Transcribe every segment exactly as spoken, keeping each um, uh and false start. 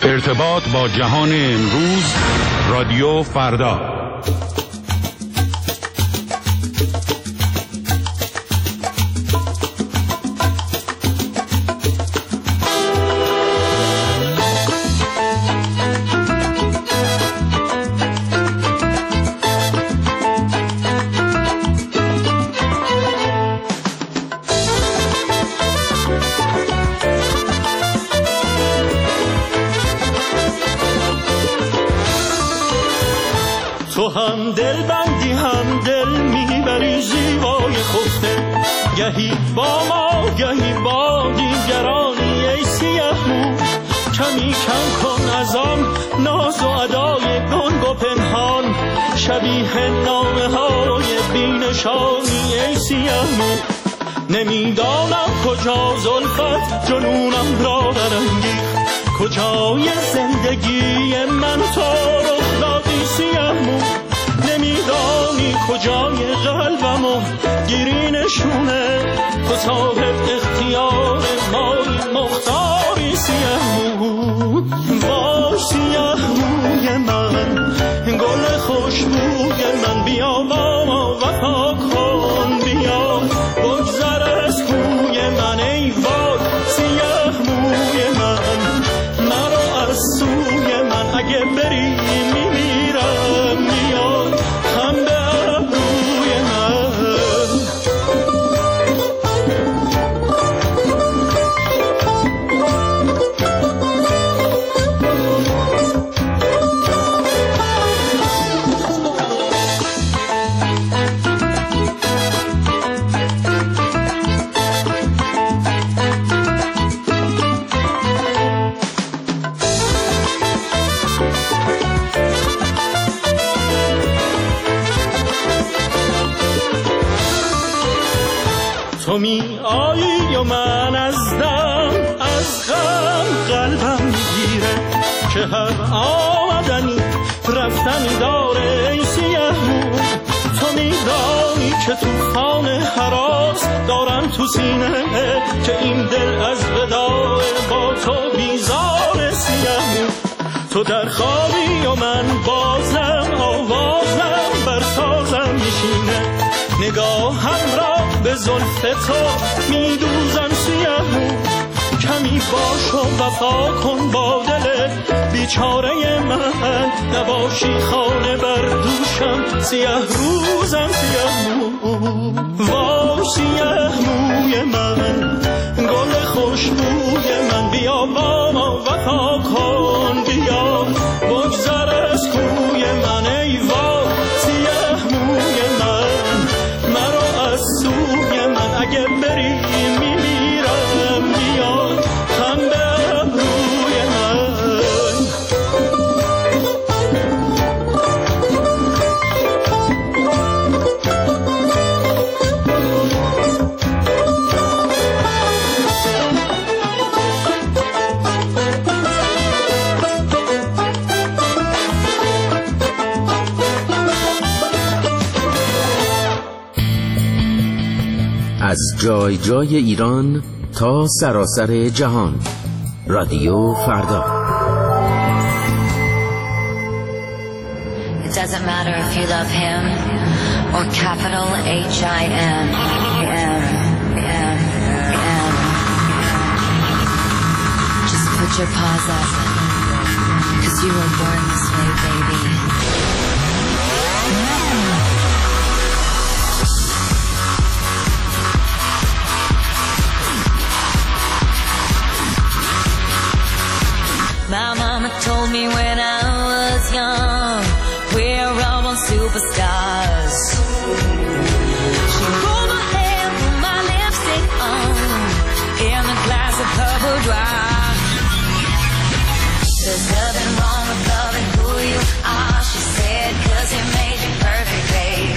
ارتباط با جهان امروز، رادیو فردا. تو هم دل بندی هم دل میبری زیبای خفته، گهی با ما گهی با دیگرانی ای سیه مو. کمی کم کن از آن ناز و ادای گنگ و پنهان، شبیه نامه های بینشانی ای سیه مو. نمیدانم کجا زلفت جنونم را برانگیخت، کجای زندگی من تو رخ دادی سیه مو. نمیدانی کجای قلبم و گیری نشونه، تو صاحب اختیار مایی مختاری سیه مو. با سیه موی من گل خوشبوی من، بیا با ما وفا کن، بیا بگذر از کوی من ای وای سیه موی من. مرا از سوی من اگه بری میمیرم، میاد هم به ابروی من. تو می آیی و من از دم از غم قلبم میگیره، که هر آمدنی رفتنی داره ای سیه مو. تو میدانی که توفان هراس دارم تو سینه، که این دل از وداع با تو بیزار سیه مو. تو در خوابی و من بازم آوازم بر سازم میشینه، نگاهم را به زلف تو میدوزم سیه مو. کمی باش و وفا کن با دل بیچاره من، نباشی خانه بر دوشم سیه روزم سیه مو. وا سیه موی من گل خوشبوی من، بیا با ما وفا کن، بیا بگذر از کوی من ای وای سیه موی من. مرا از سوی من اگه بری میمیرم، بیاد هم به ابروی من. از جای جای ایران تا سراسر جهان، رادیو فردا. It doesn't matter if you love him or capital H I M. M, M, M. Just put your paws up, 'cause you were born this way, baby. My mama told me when I was young, we're all on superstars. She rolled my hair, put my lipstick on, in a glass of purple dry. There's nothing wrong with loving who you are, she said, 'cause it made you perfect, babe.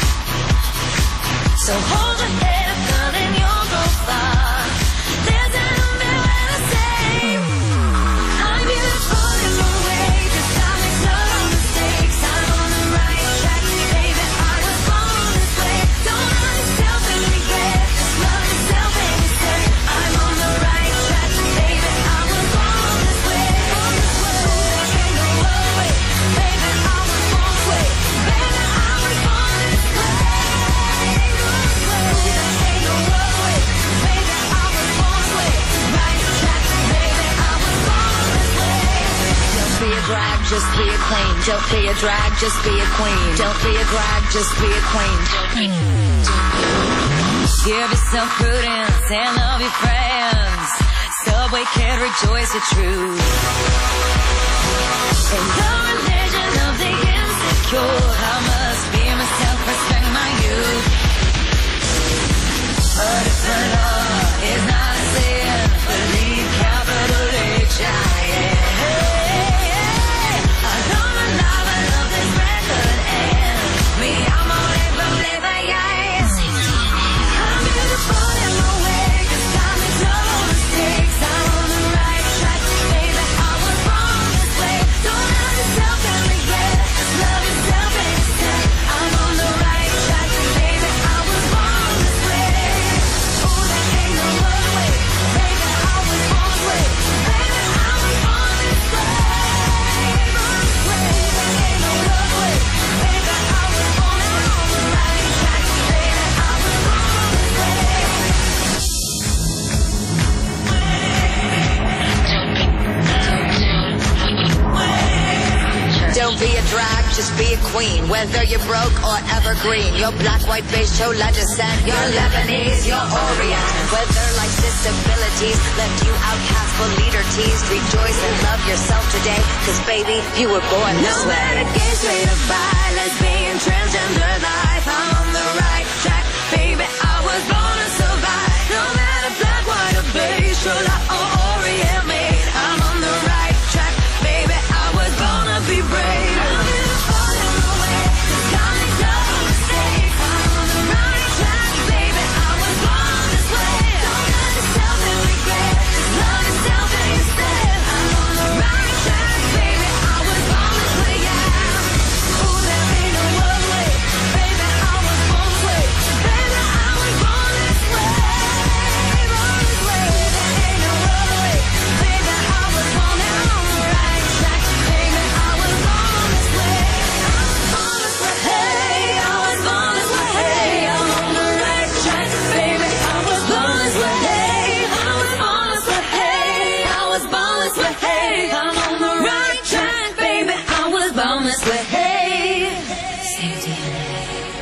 So hold your head up, girl, and you'll go far. There's an umbrella to save. I'm beautiful in my way, just I make no mistakes. I'm on the right track, baby, I was born this way. Don't hurt yourself and regret, just love yourself and you say, I'm on the right track, baby, I was born this way. drag, just be a queen. Don't be a drag, just be a queen. Don't be a drag, just be a queen. Give yourself prudence and love your friends. Subway kid, rejoice the truth. In the religion of the insecure, I must be myself, respect my youth. But if the law is not a sin, believe capital H I M. I love my love, I love this record and me, I'm all in from liver, yes. I'm beautiful in my way, cause God makes no mistakes. I'm on the right track, baby, I was born this way. Don't love yourself and regret, just love yourself instead. I'm on the right track, baby, I was born this way. Oh, there ain't no other way, baby, I was born this way. Baby, I was born this way. Born this way, there ain't no other way, baby, I was born on the right track, baby, I was born this way. Don't be a drag, just be a queen. Whether you're broke or evergreen, you're black, white, beige, chola descent, you're Lebanese, you're Orient. Whether life's disabilities left you outcast for leader teased, rejoice and love yourself today, cause baby, you were born this way. No matter gay, straight or bi, lesbian, transgender life, I'm on the right track, baby, I was born to survive. No matter black, white or beige, chola or Orient made, I'm on the right track, baby, I was born to be brave. I'm beautiful in my way, cause God makes no mistakes. I'm on the right track, baby, I was born this way. Don't love yourself and regret, just love yourself instead. I'm on the right track, baby, I was born this way, yeah. Ooh, there ain't no other way, baby, I was born this way. Baby, I was born this way, born this way. There ain't no other way, baby, I was born on the right track, baby, I was born this way. I was born this way, hey, I was born this way, hey, I'm on the right track, baby, I was born this way, hey, I was born this way, hey, I was born this way, hey, I'm on the right track, baby, I was born this way, hey. Same D N A.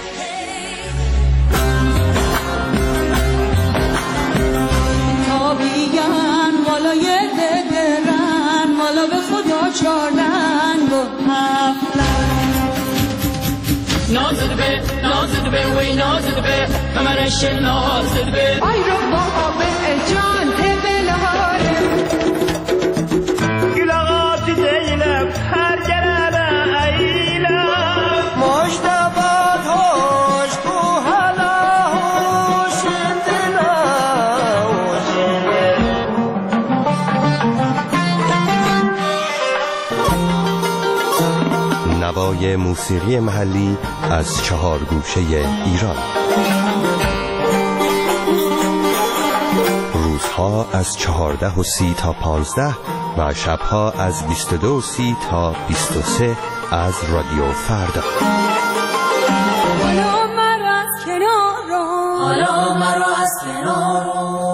آبیان بالای درن مالا به خدا چار رنگ و هفت نازد به نازد به وی نازد به کمرش نازد به آی رو بابا به جان بلاره گلاغات دیلم هر گرم ایلم مشتبات هوش تو حالا هوش دلا نوای موسیقی محلی از چهار گوشه ایران. روزها از چهارده و سی تا پانزده و شبها از بیست و دو و سی تا بیست و سه از رادیو فردا. حالا مرا از کنار حالا مرا از کنار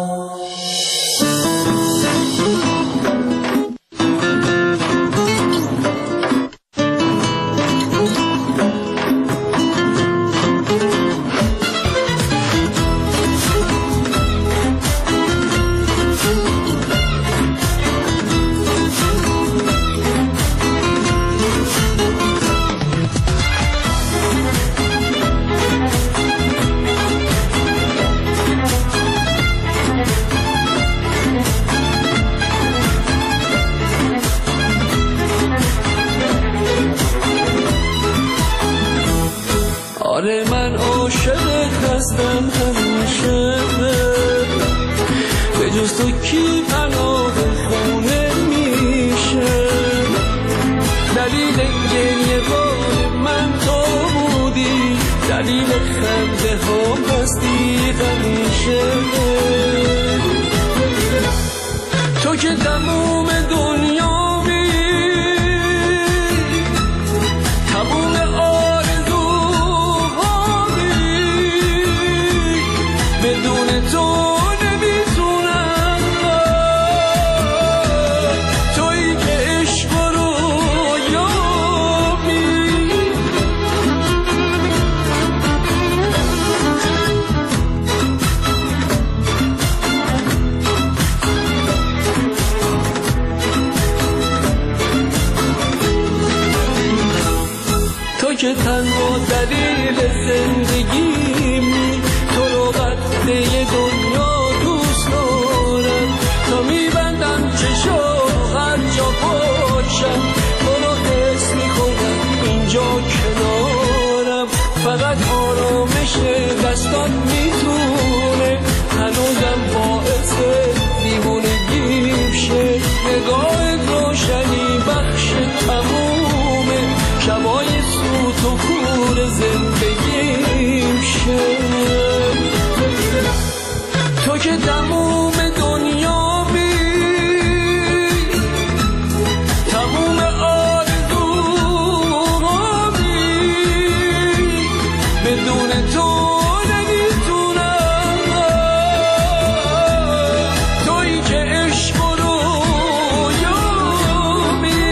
آره من عاشقت هستم همیشه به جز تو کی پناه خونه میشه دلیل گریه بار من تو بودی دلیل خنده ها هستی همیشه تو که تموم دنیا بدون تو نمیتونم که تنها دلیل زندگیمی، تو رو قده دنیا دوست دارم، تا میبندم چشم هر جا باشم، تو رو حس میکنم اینجا کنارم، فقط آرامش دستان میتونه هنوزم باعث دیوونگیم شه، نگاه روشنی بخش تمومه شبای سوت و کور زندگیم شه، تو که تموم دنیا بی تموم آرزوها بی، بدون تو نمیتونم، تویی که عشق رو یابی.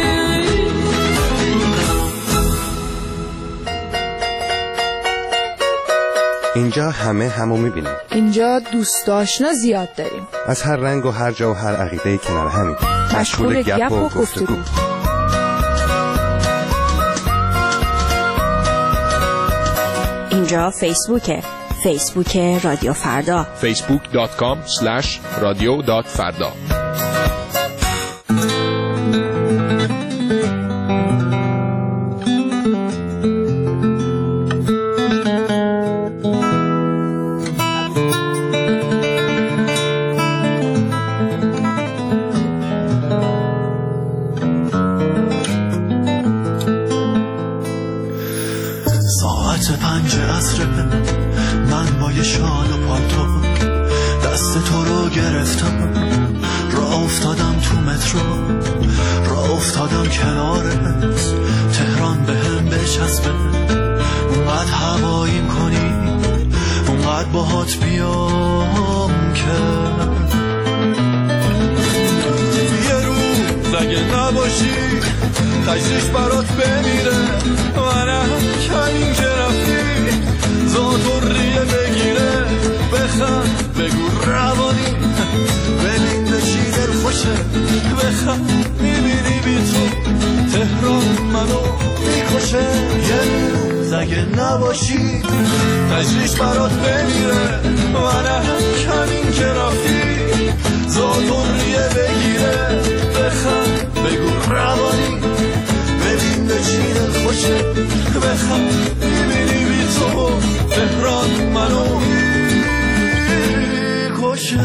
اینجا همه همو میبینیم، اینجا دوست آشنا زیاد داریم، از هر رنگ و هر جا و هر عقیده کنار همین، مشغول گپ و گفتگو. اینجا فیسبوکه، فیسبوک رادیو فردا، فیسبوک دات کام اسلش رادیو دات فردا. تجریش برات بمیره منم کمین که رفتی زاد و ریه بگیره بخند بگو روانی ببین به چی دل خوشه بخند میبینی بی تو تهران منو میکشه یه روز اگه نباشی تجریش برات بمیره منم کمین که رفتی زاد و ریه بگیره بخند بگو روانی ببین به چی دل خوشه بخند میبینی بی تو تهران منو میکشه.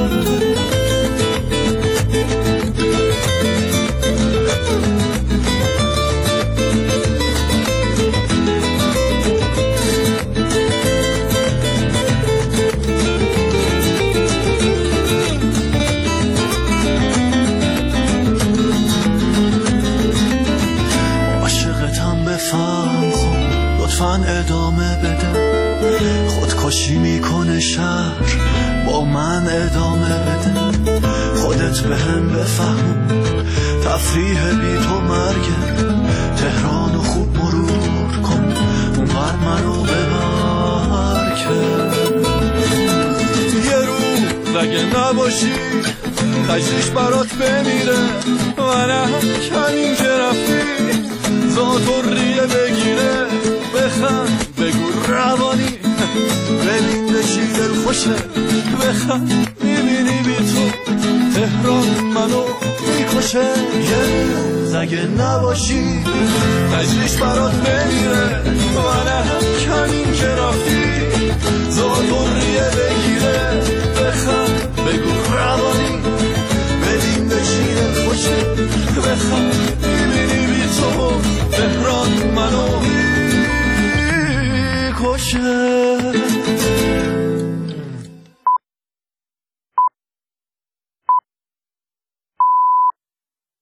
ادامه بده خودکشی میکنه شهر با من ادامه بده خودت به هم بفهم تفریح بی تو مرگه تهران و خوب مرور کن اونور منو ببر که یه روز اگه نباشی تجریش برات بمیره منم کمین که رفتی زاد و ریه بگیره بخند بگو روانی ببین به چی دل خوشه بخند میبینی بی تو تهران منو میکشه یه روز اگه نباشی تجریش برات بمیره منم کمین که رفتی زاد و ریه بگیره بخند